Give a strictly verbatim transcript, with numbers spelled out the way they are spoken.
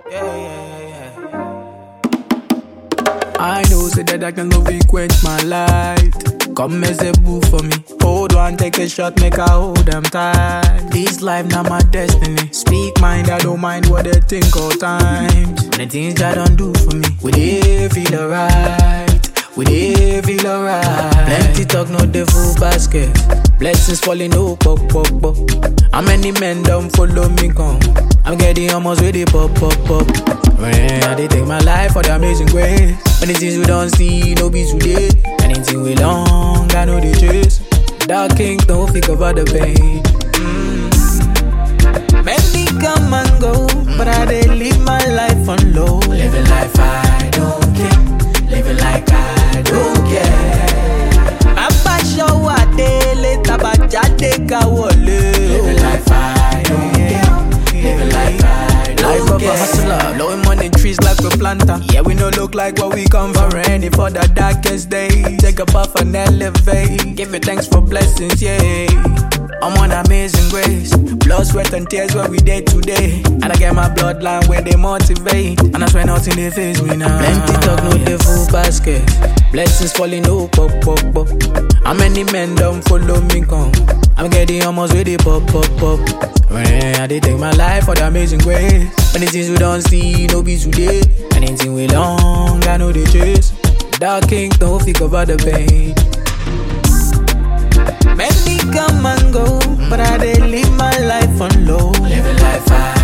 Yeah, yeah, yeah, yeah. I know, say that I can love you, quench my light. Come as a boo for me. Hold one, take a shot, make I hold them tight. This life now my destiny. Speak mind, I don't mind what they think all times. And the things that don't do for me, we they feel alright. We they feel alright. Plenty talk, no the full basket. Blessings falling, no pop, pop, pop. How many men don't follow me come? I'm getting almost ready, pop, pop, pop. When I they take my life for the amazing grace. Many things we don't see, no be today. Anything we long, I know the chase. Dark king, don't think about the pain. Mm. Many come and go, but I they live my life on low. Living life I don't care. Living like I don't care. Papa show a day later, but jade ka wole. Living life I don't care. Living like I don't life care. Life of a hustler, blowing money trees like we planter. Yeah, we no look like what we come from. Ready for the darkest days. Take a puff and elevate. Give it thanks for blessings, yeah. I'm on amazing grace. Blood, sweat and tears where we day today. And I get my bloodline where they motivate. And I swear nothing they face me now. Plenty talk, no the full basket. Blessings falling, no pop, pop, pop. How many men don't follow me come? I'm getting almost ready, pop, pop, pop. When I they take my life for the amazing grace. Many things we don't see, no be today. Anything we long, I know they chase. Dark king, don't think about the pain. Many come and go, but I they live my life on low. Living life I